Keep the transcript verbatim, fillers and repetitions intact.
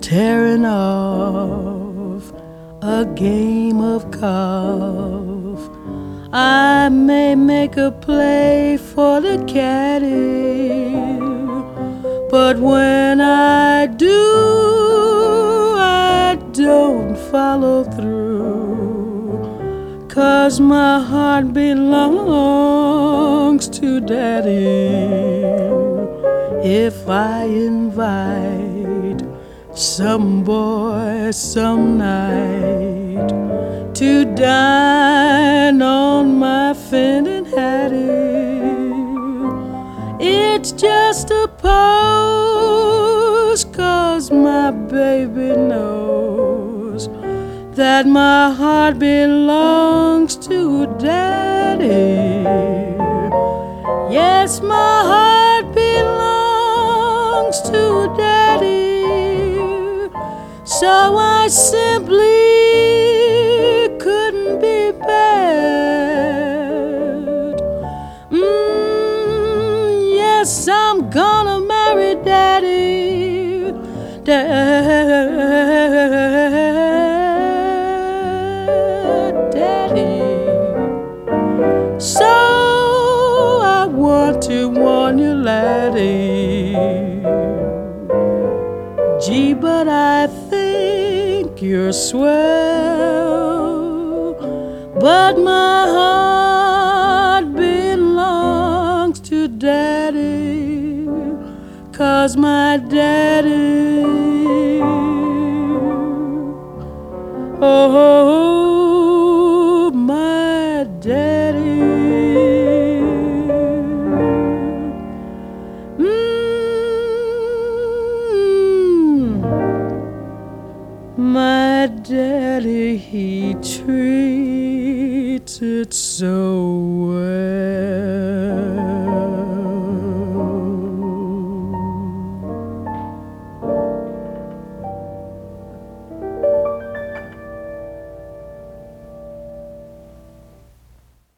tearing off a game of golf. I may make a play for the caddy, but when I do, I don't follow through, 'cause my heart belongs to Daddy. If I invite some boy some night to dine on my Fendon Hattie, it's just a pose, 'cause my baby knows that my heart belongs to Daddy. Yes, my heart belongs to Daddy. So I simply couldn't be bad. Mm, yes, I'm gonna marry Daddy. Daddy. So I want to warn you, laddie. Gee, but I think you're swell, but my heart belongs to Daddy, 'cause my daddy, oh, my daddy, my daddy, he treats it so well.